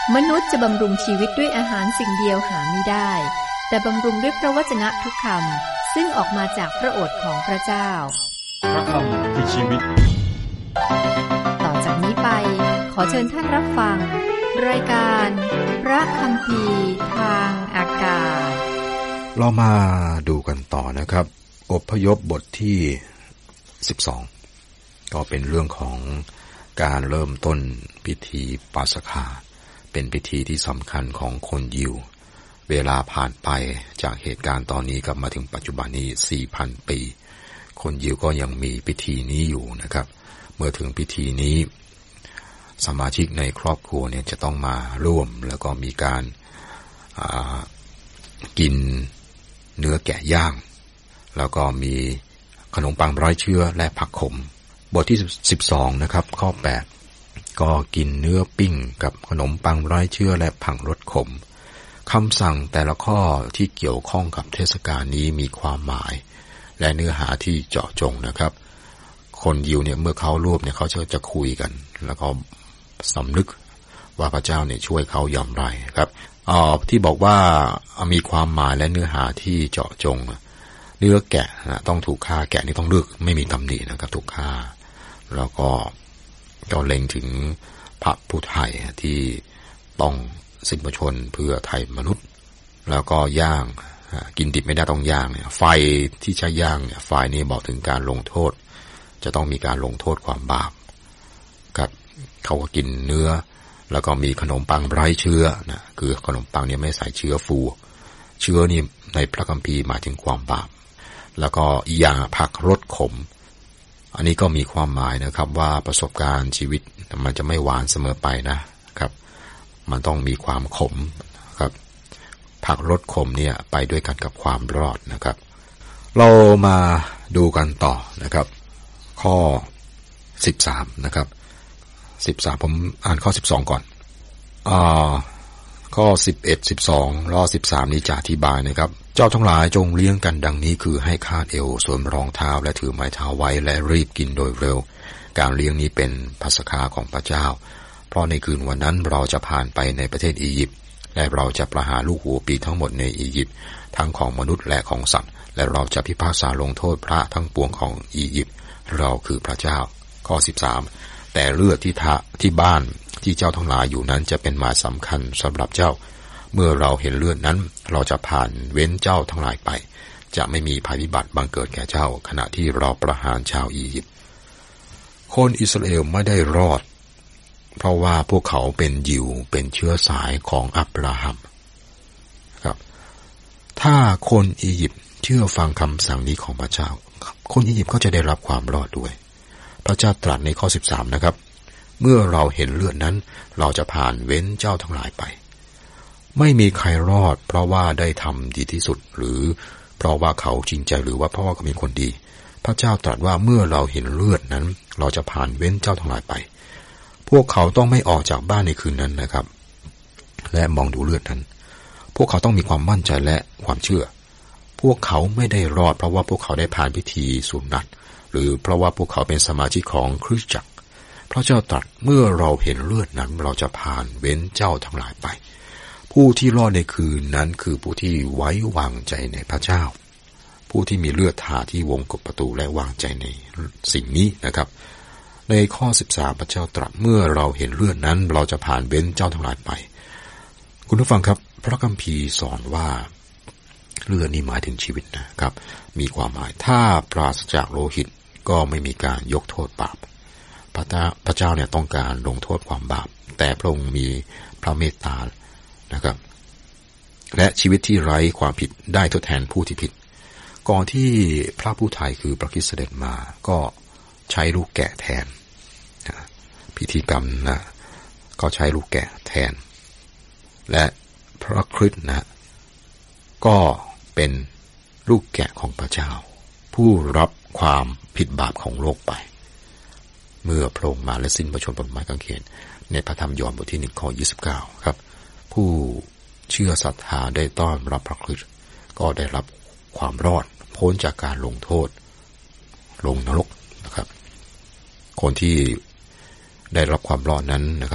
มนุษย์จะบำรุงชีวิตด้วยอาหารสิ่งเดียวหาไม่ได้แต่บำรุงด้วยพระวจนะทุกคำซึ่งออกมาจากพระโอษฐ์ของพระเจ้าพระคำคือชีวิตต่อจากนี้ไปขอเชิญท่านรับฟังรายการพระคัมภีร์ทางอากาศเรามาดูกันต่อนะครับอพยพบทที่12ก็เป็นเรื่องของการเริ่มต้นพิธีปัสกาเป็นพิธีที่สำคัญของคนยิวเวลาผ่านไปจากเหตุการณ์ตอนนี้กลับมาถึงปัจจุบันนี้ 4,000 ปีคนยิวก็ยังมีพิธีนี้อยู่นะครับเมื่อถึงพิธีนี้สมาชิกในครอบครัวเนี่ยจะต้องมาร่วมแล้วก็มีการกินเนื้อแกะย่างแล้วก็มีขนมปังไร้เชื้อและผักขมบทที่12นะครับข้อ8ก็กินเนื้อปิ้งกับขนมปังไร้เชื้อและผักรสขมคำสั่งแต่ละข้อที่เกี่ยวข้องกับเทศกาลนี้มีความหมายและเนื้อหาที่เจาะจงนะครับคนยิวเนี่ยเมื่อเขาร่วมเนี่ยเขาจะคุยกันแล้วก็สำนึกว่าพระเจ้าเนี่ยช่วยเขาอย่างไรครับที่บอกว่ามีความหมายและเนื้อหาที่เจาะจงเนื้อแกะนะต้องถูกฆ่าแกะนี่ต้องเลือกไม่มีตำหนินะครับถูกฆ่าแล้วก็เล็งถึงพระผู้ไถ่ที่ต้องสิ้นพระชนม์เพื่อไถ่มนุษย์แล้วก็ย่างกินดิบไม่ได้ต้องย่างเนี่ยไฟที่ใช้ย่างเนี่ยไฟนี้บอกถึงการลงโทษจะต้องมีการลงโทษความบาปครับเขาก็กินเนื้อแล้วก็มีขนมปังไร้เชื้อนะคือขนมปังเนี่ยไม่ใส่เชื้อฟูเชื้อนี่ในพระคัมภีร์หมายถึงความบาปแล้วก็อีกอย่างผักรสขมอันนี้ก็มีความหมายนะครับว่าประสบการณ์ชีวิตมันจะไม่หวานเสมอไปนะครับมันต้องมีความขมครับผักรสขมเนี่ยไปด้วยกันกับความรอดนะครับเรามาดูกันต่อนะครับข้อ13นะครับ13ผมอ่านข้อ12ก่อนข้อ11 12แล้ว13นี้จะอธิบายนะครับเจ้าทั้งหลายจงเลี้ยงกันดังนี้คือให้คาดเอวสวมรองเท้าและถือไม้เท้าไว้และรีบกินโดยเร็วการเลี้ยงนี้เป็นภัสกาของพระเจ้าเพราะในคืนวันนั้นเราจะผ่านไปในประเทศอียิปต์และเราจะประหารลูกหัวปีทั้งหมดในอียิปต์ทั้งของมนุษย์และของสัตว์และเราจะพิพากษาลงโทษพระทั้งปวงของอียิปต์เราคือพระเจ้าข้อ13แต่เลือดที่บ้านที่เจ้าทั้งหลายอยู่นั้นจะเป็นหมายสำคัญสำหรับเจ้าเมื่อเราเห็นเลือดนั้นเราจะผ่านเว้นเจ้าทั้งหลายไปจะไม่มีภัยพิบัติบังเกิดแก่เจ้าขณะที่เราประหารชาวอียิปต์คนอิสราเอลไม่ได้รอดเพราะว่าพวกเขาเป็นยิวเป็นเชื้อสายของอับราฮัมครับถ้าคนอียิปต์เชื่อฟังคำสั่งนี้ของพระเจ้าคนอียิปต์ก็จะได้รับความรอดด้วยพระเจ้าตรัสในข้อ13นะครับเมื่อเราเห็นเลือดนั้นเราจะผ่านเว้นเจ้าทั้งหลายไปไม่มีใครรอดเพราะว่าได้ทำดีที่สุดหรือเพราะว่าเขาจริงใจหรือว่าเพราะว่าเขาเป็นคนดีพระเจ้าตรัสว่าเมื่อเราเห็นเลือดนั้นเราจะผ่านเว้นเจ้าทั้งหลายไปพวกเขาต้องไม่ออกจากบ้านในคืนนั้นนะครับและมองดูเลือดนั้นพวกเขาต้องมีความมั่นใจและความเชื่อพวกเขาไม่ได้รอดเพราะว่าพวกเขาได้ผ่านพิธีสุนัตหรือเพราะว่าพวกเขาเป็นสมาชิกของคริสตจักรพระเจ้าตรัสเมื่อเราเห็นเลือดนั้นเราจะผ่านเว้นเจ้าทั้งหลายไปผู้ที่รอดในคืนนั้นคือผู้ที่ไว้วางใจในพระเจ้าผู้ที่มีเลือดทาที่วงกบประตูและวางใจในสิ่งนี้นะครับในข้อ13พระเจ้าตรัสเมื่อเราเห็นเลือดนั้นเราจะผ่านเว้นเจ้าทั้งหลายไปคุณผู้ฟังครับพระคัมภีร์สอนว่าเลือดนี้หมายถึงชีวิตนะครับมีความหมายถ้าปราศจากโลหิตก็ไม่มีการยกโทษบาปพระเจ้าเนี่ยต้องการลงโทษความบาปแต่พระองค์มีพระเมตตานะครับและชีวิตที่ไร้ความผิดได้ทดแทนผู้ที่ผิดก่อนที่พระผู้ไถ่คือพระคริสต์เสด็จมาก็ใช้ลูกแกะแทนพิธีกรรมนะก็ใช้ลูกแกะแทนและพระคริสต์นะก็เป็นลูกแกะของพระเจ้าผู้รับความผิดบาปของโลกไปเมื่อพระองค์มาและสิ้นพระชนม์บนไม้กางเขนในพระธรรมยอห์นบทที่1ข้อ29ครับผู้เชื่อศรัทธาได้ต้อนรับพระคริสต์ก็ได้รับความรอดพ้นจากการลงโทษลงนรกนะครับคนที่ได้รับความรอดนั้นนะครับ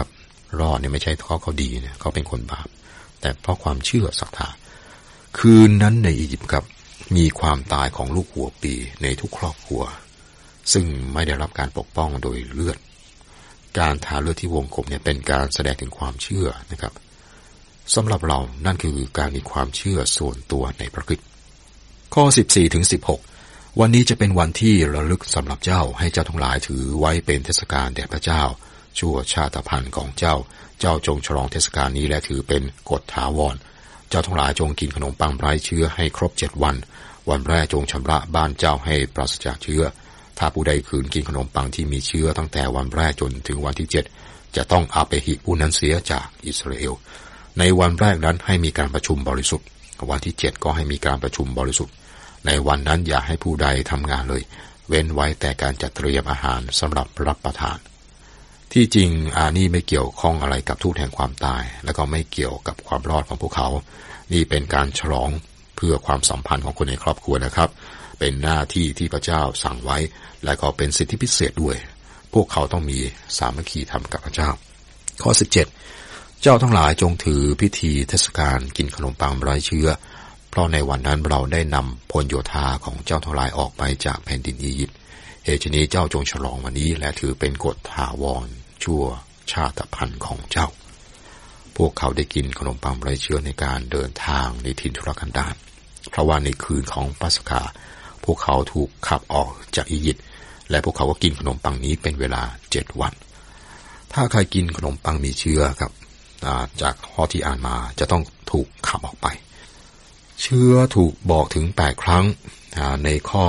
รอดเนี่ยไม่ใช่เพราะเขาดีเนี่ยเขาเป็นคนบาปแต่เพราะความเชื่อศรัทธาคืนนั้นในอียิปต์ครับมีความตายของลูกหัวปีในทุกครอบครัวซึ่งไม่ได้รับการปกป้องโดยเลือดการทาเลือดที่วงกลมเนี่ยเป็นการแสดงถึงความเชื่อนะครับสำหรับเรานั่นคือการมีความเชื่อส่วนตัวในพระคริสต์ข้อ 14-16 วันนี้จะเป็นวันที่ระลึกสำหรับเจ้าให้เจ้าทั้งหลายถือไว้เป็นเทศกาลแด่พระเจ้าชั่วชาติพันธุ์ของเจ้าจงฉลองเทศกาลนี้และถือเป็นกฎถาวรเจ้าทั้งหลายจงกินขนมปังไร้เชื้อให้ครบ7 วันวันแรกจงชำระบ้านเจ้าให้ปราศจากเชื้อถ้าผู้ใดขืนกินขนมปังที่มีเชื้อตั้งแต่วันแรกจนถึงวันที่7จะต้องอาเปหิผู้นั้นเสียจากอิสราเอลในวันแรกนั้นให้มีการประชุมบริสุทธิ์วันที่7ก็ให้มีการประชุมบริสุทธิ์ในวันนั้นอย่าให้ผู้ใดทำงานเลยเว้นไว้แต่การจัดเตรียมอาหารสำหรับรับประทานที่จริงนี่ไม่เกี่ยวข้องอะไรกับทูตแห่งความตายและก็ไม่เกี่ยวกับความรอดของพวกเขานี่เป็นการฉลองเพื่อความสัมพันธ์ของคนในครอบครัวนะครับเป็นหน้าที่ที่พระเจ้าสั่งไว้และก็เป็นสิทธิพิเศษด้วยพวกเขาต้องมีสามัคคีธรรมกับพระเจ้าข้อ 17 เจ้าทั้งหลายจงถือพิธีเทศกาลกินขนมปังไร้เชื้อเพราะในวันนั้นเราได้นำพลโยธาของเจ้าทั้งหลายออกไปจากแผ่นดินอียิปต์เหตุนี้เจ้าจงฉลองวันนี้และถือเป็นกฎถาวรชั่วชาติพันธุ์ของเจ้าพวกเขาได้กินขนมปังไร้เชื้อในการเดินทางในถิ่นทุรกันดารเพราะว่าในคืนของปัสกาพวกเขาถูกขับออกจากอียิปต์และพวกเขาก็กินขนมปังนี้เป็นเวลา7 วันถ้าใครกินขนมปังมีเชื้อครับจากข้อที่อ่านมาจะต้องถูกขับออกไปเชื้อถูกบอกถึง8 ครั้งในข้อ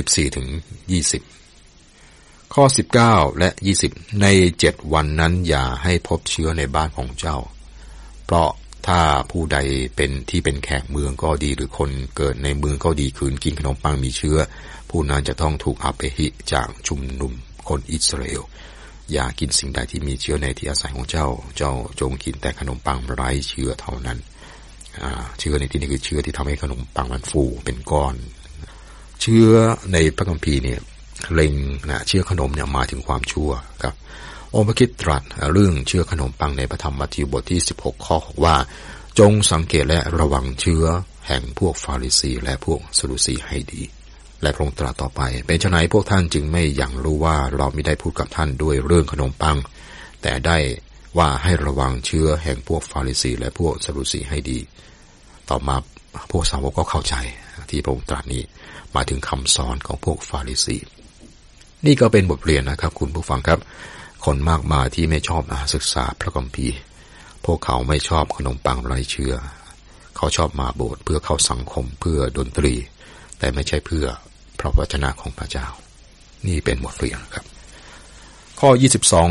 14-20 ข้อ 19 และ 20 ใน7 วันนั้นอย่าให้พบเชื้อในบ้านของเจ้าเพราะถ้าผู้ใดเป็นแขกเมืองก็ดีหรือคนเกิดในเมืองก็ดีคืนกินขนมปังมีเชื้อผู้นั้นจะต้องถูกอาเปหิจากชุมนุมคนอิสราเอลอย่ากินสิ่งใดที่มีเชื้อในที่อาศัยของเจ้าจงกินแต่ขนมปังไร้เชื้อเท่านั้นเชื้อในที่นี้คือเชื้อที่ทำให้ขนมปังมันฟูเป็นก้อนเชื้อในพระคัมภีร์เนี่ยเล็งเชื้อขนมเนี่ยมาถึงความชั่วครับองค์พระคริสต์ตรัสเรื่องเชื้อขนมปังในพระธรรมมัทธิวบทที่16ข้อ6ว่าจงสังเกตและระวังเชื้อแห่งพวกฟาริสีและพวกซาดูซีให้ดีและพระองค์ตรัสต่อไปเป็นไฉนพวกท่านจึงไม่ยังรู้ว่าเราไม่ได้พูดกับท่านด้วยเรื่องขนมปังแต่ได้ว่าให้ระวังเชื้อแห่งพวกฟาริสีและพวกซาดูซีให้ดีต่อมาพวกสาวกก็เข้าใจที่พระองค์ตรัสนี้มาถึงคำสอนของพวกฟาริสีนี่ก็เป็นบทเรียนนะครับคุณผู้ฟังครับคนมากมายที่ไม่ชอบศึกษาพระคัมภีร์พวกเขาไม่ชอบขนมปังไร้เชื้อเขาชอบมาโบสถ์เพื่อเข้าสังคมเพื่อดนตรีแต่ไม่ใช่เพื่อพระวจนะของพระเจ้านี่เป็นบทเรียนครับข้อ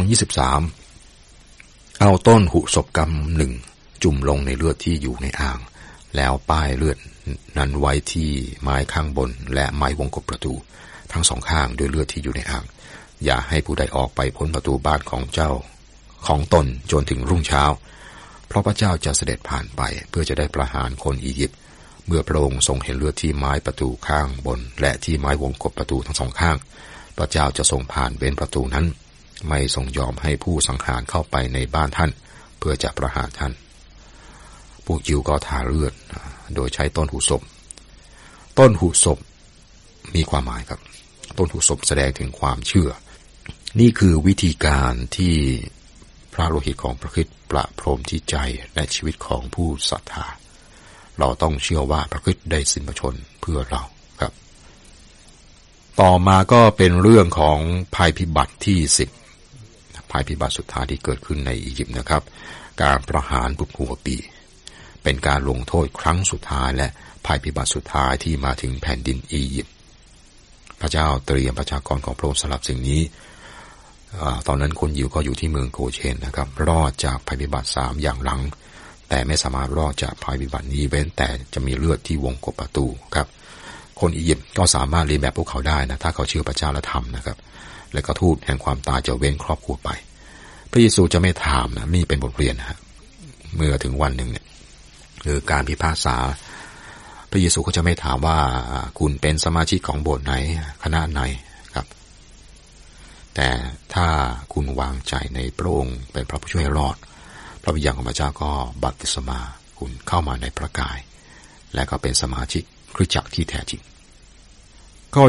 22-23 เอาต้นหุสพกำ 1จุ่มลงในเลือดที่อยู่ในอ่างแล้วป้ายเลือดนั้นไว้ที่ไม้ข้างบนและไม้วงกบประตูทั้งสองข้างด้วยเลือดที่อยู่ในอ่างอย่าให้ผู้ใดออกไปพ้นประตูบ้านของเจ้าของตนจนถึงรุ่งเช้าเพราะพระเจ้าจะเสด็จผ่านไปเพื่อจะได้ประหารคนอียิปต์เมื่อพระองค์ทรงเห็นเลือดที่ไม้ประตูข้างบนและที่ไม้วงกบประตูทั้งสองข้างพระเจ้าจะทรงผ่านเว้นประตูนั้นไม่ทรงยอมให้ผู้สังหารเข้าไปในบ้านท่านเพื่อจะประหารท่านพวกยิวก็ทาเลือดโดยใช้ต้นหุสพต้นหุสพมีความหมายครับต้นหุสพแสดงถึงความเชื่อนี่คือวิธีการที่พระโลหิตของพระคริสต์ประพรมที่ใจและชีวิตของผู้ศรัทธาเราต้องเชื่อว่าพระคริสต์ได้สิ้นพระชนม์เพื่อเราครับต่อมาก็เป็นเรื่องของภัยพิบัติที่10ภัยพิบัติสุดท้ายที่เกิดขึ้นในอียิปต์นะครับการประหารบุตรหัวปีเป็นการลงโทษครั้งสุดท้ายและภัยพิบัติสุดท้ายที่มาถึงแผ่นดินอียิปต์พระเจ้าเตรียมประชากรของพระองค์สำหรับสิ่งนี้ตอนนั้นคนยิวก็อยู่ที่เมืองโกเชนนะครับรอดจากภัยพิบัติ3อย่างหลังแต่ไม่สามารถรอดจากภัยพิบัตินี้เว้นแต่จะมีเลือดที่วงกบประตูครับคนอียิปต์ก็สามารถเรียนแบบพวกเขาได้นะถ้าเขาเชื่อพระเจ้าและทำนะครับและก็ทูตแห่งความตายจะเว้นครอบครัวไปพระเยซูจะไม่ถามนะนี่เป็นบทเรียนนะเมื่อถึงวันหนึ่งเนี่ยคือการพิพากษาพระเยซูก็จะไม่ถามว่าคุณเป็นสมาชิกของโบสถ์ไหนคณะไหนครับแต่ถ้าคุณวางใจในพระองค์เป็นพระผู้ช่วยรอดพระวิญญาณของพระเจ้าก็บัพติศมาคุณเข้ามาในพระกายและก็เป็นสมาชิกคริสตจักรที่แท้จริงข้อ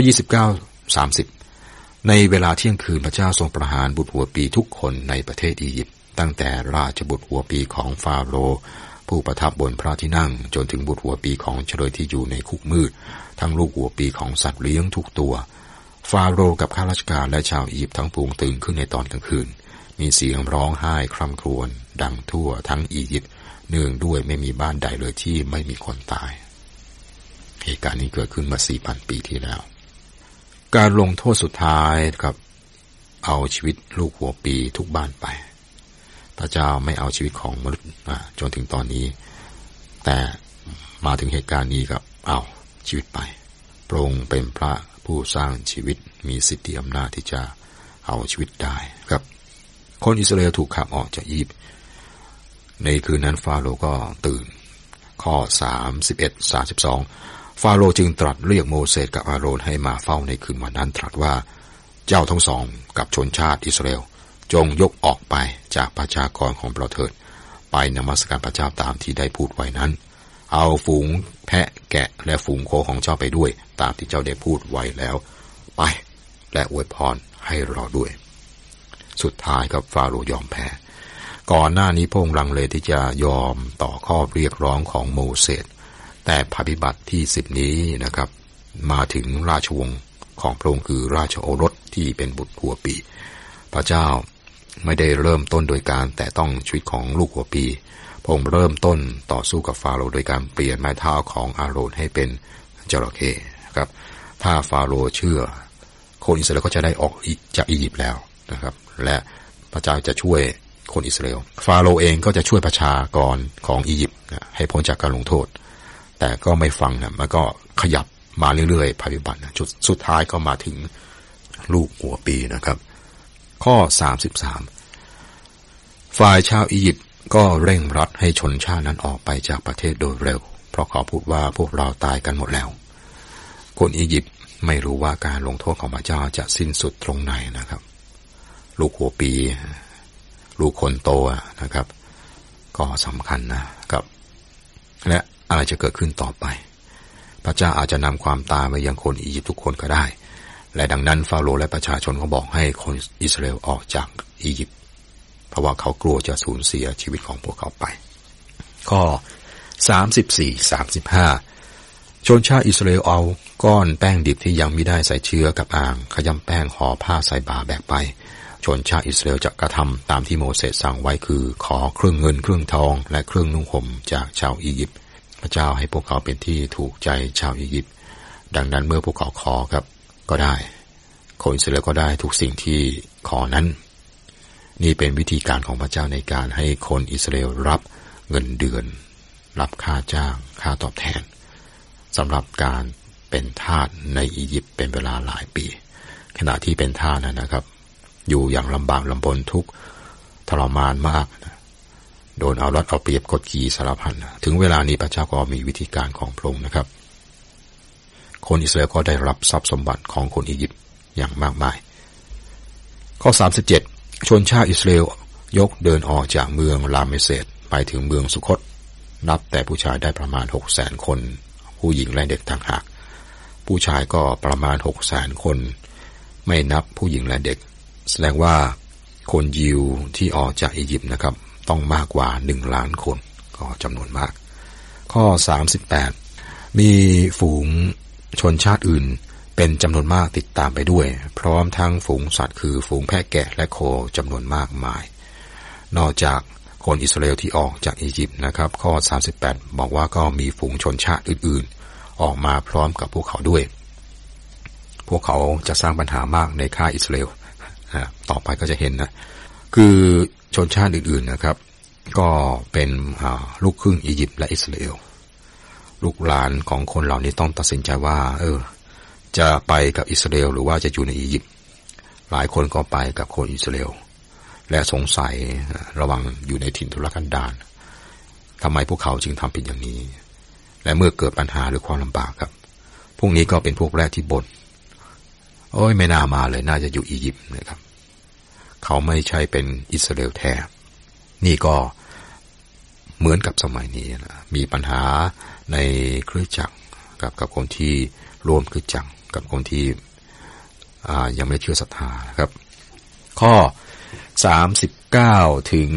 29-30 ในเวลาเที่ยงคืนพระเจ้าทรงประหารบุตรหัวปีทุกคนในประเทศอียิปต์ตั้งแต่ราชบุตรหัวปีของฟาโรห์ผู้ประทับบนพระที่นั่งจนถึงบุตรหัวปีของเฉลยที่อยู่ในคุกมืดทั้งลูกหัวปีของสัตว์เลี้ยงทุกตัวฟาโรห์กับข้าราชการและชาวอียิปต์ทั้งปวงตื่นขึ้นในตอนกลางคืนมีเสียงร้องไห้คร่ำครวญดังทั่วทั้งอียิปต์เนื่องด้วยไม่มีบ้านใดเลยที่ไม่มีคนตายเหตุการณ์นี้เกิดขึ้นมา 4,000 ปีที่แล้วการลงโทษสุดท้ายกับเอาชีวิตลูกหัวปีทุกบ้านไปพระเจ้าไม่เอาชีวิตของมนุษย์จนถึงตอนนี้แต่มาถึงเหตุการณ์นี้กับเอาชีวิตไปพระองค์เป็นพระผู้สร้างชีวิตมีสิทธิอำนาจที่จะเอาชีวิตได้ครับคนอิสราเอลถูกขับออกจากอียิปต์ในคืนนั้นฟาโรห์ก็ตื่นข้อ 31-32 ฟาโรห์จึงตรัสเรียกโมเสสกับอาโรนให้มาเฝ้าในคืนวันนั้นตรัสว่าเจ้าทั้งสองกับชนชาติอิสราเอลจงยกออกไปจากประชากรของเราเถิดไปนมัสการพระเจ้าตามที่ได้พูดไว้นั้นเอาฝูงแพะแกะและฝูงโคของเจ้าไปด้วยตามที่เจ้าได้พูดไว้แล้วไปและอวยพรให้เราด้วยสุดท้ายกับฟาโรห์ยอมแพ้ก่อนหน้านี้พระองค์ลังเลที่จะยอมต่อข้อเรียกร้องของโมเสสแต่ภัยพิบัติที่10นี้นะครับมาถึงราชวงศ์ของพระองค์คือราชโอรสที่เป็นบุตรหัวปีพระเจ้าไม่ได้เริ่มต้นโดยการแต่ต้องชีวิตของลูกหัวปีพระองค์เริ่มต้นต่อสู้กับฟาโรห์โดยการเปลี่ยนไม้เท้าของอาโรนให้เป็นจระเข้ครับถ้าฟาโรห์เชื่อคนอิสราเอลก็จะได้ออกจากอียิปต์แล้วนะครับและพระเจ้าจะช่วยคนอิสราเอลฟาโรห์เองก็จะช่วยประชากรของอียิปต์ให้พ้นจากการลงโทษแต่ก็ไม่ฟังนะมันก็ขยับมาเรื่อยๆภัยพิบัติจุดสุดท้ายก็มาถึงลูกหัวปีนะครับข้อ 33 ฝ่ายชาวอียิปต์ก็เร่งรัดให้ชนชาตินั้นออกไปจากประเทศโดยเร็วเพราะเขาพูดว่าพวกเราตายกันหมดแล้วคนอียิปต์ไม่รู้ว่าการลงโทษของพระเจ้าจะสิ้นสุดตรงไหนนะครับลูกหัวปีลูกคนโตนะครับก็สำคัญนะครับและอะไรจะเกิดขึ้นต่อไปพระเจ้าอาจจะนำความตายมายังคนอียิปต์ทุกคนก็ได้และดังนั้นฟาโรห์และประชาชนก็บอกให้คนอิสราเอลออกจากอียิปต์เพราะว่าเขากลัวจะสูญเสียชีวิตของพวกเขาไปข้อ 34-35 ชนชาติอิสราเอลเอาก้อนแป้งดิบที่ยังไม่ได้ใส่เชื้อกับอ่างขยำแป้งห่อผ้าใส่บ่าแบกไปชนชาติอิสราเอลจะกระทำตามที่โมเสสสั่งไว้คือขอเครื่องเงินเครื่องทองและเครื่องนุ่งห่มจากชาวอียิปต์พระเจ้าให้พวกเขาเป็นที่ถูกใจชาวอียิปต์ดังนั้นเมื่อพวกเขาขอครับก็ได้คนอิสราเอลก็ได้ทุกสิ่งที่ขอนั้นนี่เป็นวิธีการของพระเจ้าในการให้คนอิสราเอลรับเงินเดือนรับค่าจ้างค่าตอบแทนสำหรับการเป็นทาสในอียิปต์เป็นเวลาหลายปีขณะที่เป็นทาสนะครับอยู่อย่างลำบากลำบนทุกข์ทรมานมากโดนเอารัดเอาเปรียบกดขี่สารพัดถึงเวลานี้พระเจ้าก็มีวิธีการของพระองค์นะครับคนอิสราเอลก็ได้รับทรัพย์สมบัติของคนอียิปต์อย่างมากมายข้อ 37 ชนชาติอิสราเอลยกเดินออกจากเมืองลาเมเสสไปถึงเมืองสุคตนับแต่ผู้ชายได้ประมาณ 600,000 คนผู้หญิงและเด็กต่างหากผู้ชายก็ประมาณ 600,000 คนไม่นับผู้หญิงและเด็กแสดงว่าคนยิวที่ออกจากอียิปต์นะครับต้องมากกว่า1 ล้านคนก็จำนวนมากข้อ 38 มีฝูงชนชาติอื่นเป็นจำนวนมากติดตามไปด้วยพร้อมทั้งฝูงสัตว์คือฝูงแพะแกะและโคจำนวนมากมายนอกจากคนอิสราเอลที่ออกจากอียิปต์นะครับข้อ 38 บอกว่าก็มีฝูงชนชาติอื่นๆออกมาพร้อมกับพวกเขาด้วยพวกเขาจะสร้างปัญหามากในค่ายอิสราเอลต่อไปก็จะเห็นนะคือชนชาติอื่นๆนะครับก็เป็นลูกครึ่งอียิปต์และอิสราเอลลูกหลานของคนเหล่านี้ต้องตัดสินใจว่าจะไปกับอิสราเอลหรือว่าจะอยู่ในอียิปต์หลายคนก็ไปกับคนอิสราเอลและสงสัยระวังอยู่ในถิ่นทุรกันดารทำไมพวกเขาจึงทำผิดอย่างนี้และเมื่อเกิดปัญหาหรือความลำบากครับพวกนี้ก็เป็นพวกแรกที่บ่นไม่น่ามาเลยน่าจะอยู่อียิปต์นะครับเขาไม่ใช่เป็นอิสราเอลแท้นี่ก็เหมือนกับสมัยนี้นะมีปัญหาในคริสตจักรกับคนที่ร่วมคริสตจักรกับคนที่ยังไม่เชื่อศรัทธาครับข้อ39ถึง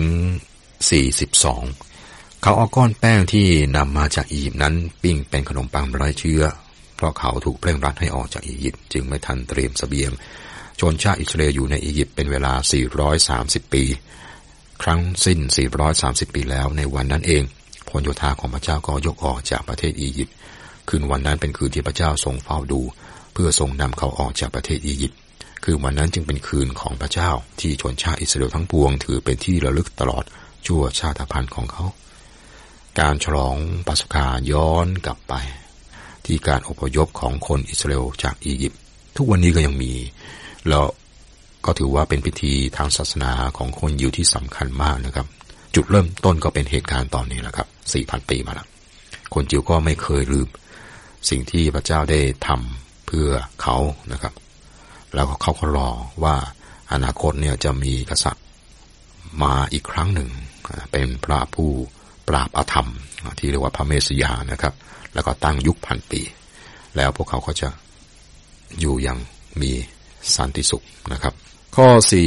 42เขาเอาก้อนแป้งที่นำมาจากอียิปต์นั้นปิ้งเป็นขนมปังไร้เชื้อเพราะเขาถูกเร่งรัดให้ออกจากอียิปต์จึงไม่ทันเตรียมเสบียงชนชาติอิสราเอลอยู่ในอียิปต์เป็นเวลา430ปีครั้งสิ้น430ปีแล้วในวันนั้นเองพลโยธาของพระเจ้าก็ยกออกจากประเทศอียิปต์คืนวันนั้นเป็นคืนที่พระเจ้าทรงเฝ้าดูเพื่อทรงนำเขาออกจากประเทศอียิปต์คือวันนั้นจึงเป็นคืนของพระเจ้าที่ชนชาติอิสราเอลทั้งปวงถือเป็นที่ระลึกตลอดชั่วชาติพันธุ์ของเขาการฉลองปัสกาย้อนกลับไปที่การอพยพของคนอิสราเอลจากอียิปต์ทุกวันนี้ก็ยังมีแล้วก็ถือว่าเป็นพิธีทางศาสนาของคนยิวที่สำคัญมากนะครับจุดเริ่มต้นก็เป็นเหตุการณ์ตอนนี้แหละครับ 4,000 ปีมาแล้วคนยิวก็ไม่เคยลืมสิ่งที่พระเจ้าได้ทำเพื่อเขานะครับแล้วเขาก็รอว่าอนาคตเนี่ยจะมีกษัตริย์มาอีกครั้งหนึ่งเป็นพระผู้ปราบอาธรรมที่เรียกว่าพระเมสสิยานะครับแล้วก็ตั้งยุค1,000 ปีแล้วพวกเขาก็จะอยู่อย่างมีสันติสุขนะครับข้อ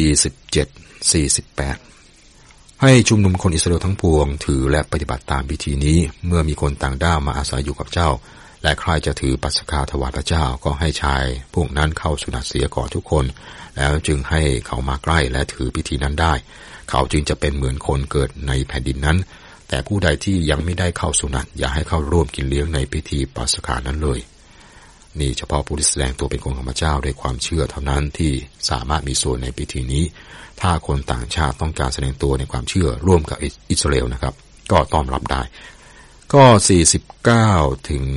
47-48ให้ชุมนุมคนอิสราเอลทั้งปวงถือและปฏิบัติตามพิธีนี้เมื่อมีคนต่างด้าวมาอาศัยอยู่กับเจ้าและใครจะถือปัสกาถวายพระเจ้าก็ให้ชายพวกนั้นเข้าสุนัตเสียก่อนทุกคนแล้วจึงให้เขามาใกล้และถือพิธีนั้นได้เขาจึงจะเป็นเหมือนคนเกิดในแผ่นดินนั้นแต่ผู้ใดที่ยังไม่ได้เข้าสุนัตอย่าให้เข้าร่วมกินเลี้ยงในพิธีปัสกานั้นเลยนี่เฉพาะผู้ที่แสดงตัวเป็นคนของพระเจ้าด้วยความเชื่อเท่านั้นที่สามารถมีส่วนในพิธีนี้ถ้าคนต่างชาติต้องการแสดงตัวในความเชื่อร่วมกับอิสราเอลนะครับก็ต้อนรับได้ก็49ถึง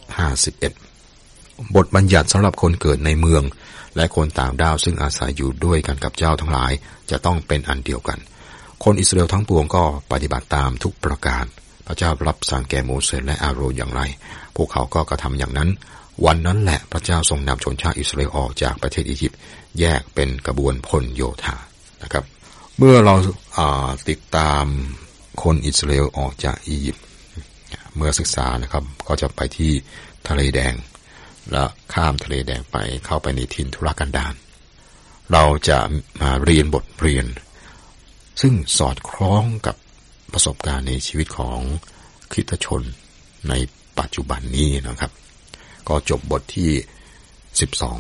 51บทบัญญัติสำหรับคนเกิดในเมืองและคนต่างด้าวซึ่งอาศัยอยู่ด้วยกันกับเจ้าทั้งหลายจะต้องเป็นอันเดียวกันคนอิสราเอลทั้งปวงก็ปฏิบัติตามทุกประการพระเจ้ารับสั่งแก่โมเสสและอาโรนอย่างไรพวกเขาก็กระทำอย่างนั้นวันนั้นแหละพระเจ้าทรงนำชนชาติอิสราเอลออกจากประเทศอียิปต์แยกเป็นกระบวนพลโยธานะครับเมื่อเราติดตามคนอิสราเอลออกจากอียิปต์เมื่อศึกษานะครับก็จะไปที่ทะเลแดงและข้ามทะเลแดงไปเข้าไปในถิ่นทุรกันดารเราจะมาเรียนบทเรียนซึ่งสอดคล้องกับประสบการณ์ในชีวิตของคริสตชนในปัจจุบันนี้นะครับก็จบบทที่12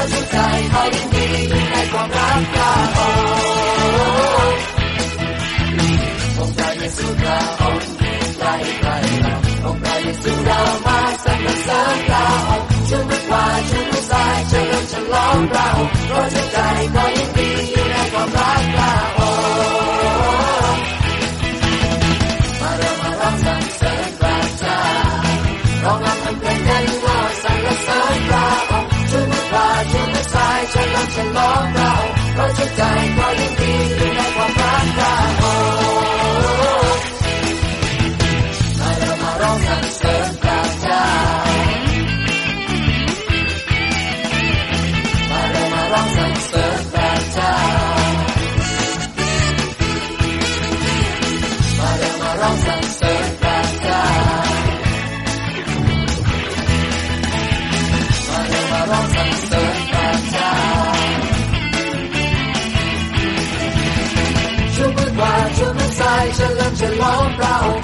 ชุดใจขอยินดีอยู่ในความรักพระองค์องค์พระเยซูเราใกล้ใกล้เราองค์พระเยซูเรามาสรรเสริญพระองค์ชูมือขวาชูมือซ้ายเฉลิมฉลองพระองค์เพราะชุดใจขอยินดีอยู่ในความรักพระองค์มาเรามาร้องสรรเสริญพระเจ้าร้องรำเพลงกันว่าสรรเสริญพระองค์ชูมือขวาชูมือซ้ายเฉลิมฉลองพระองค์เพราะชุดใจขอยินดีอยู่ในความรักพระองค์มาเรามาร้องสรรเสริญพระเจ้ามาเรามาร้องสรรเสริญพระเจ้ามาเรามาร้องสรรเสริญพระเจ้ามาเรามาร้องสรรเสริญพระเจ้าชูมือขวาชูมือซ้ายเฉลิมฉลองพระองค์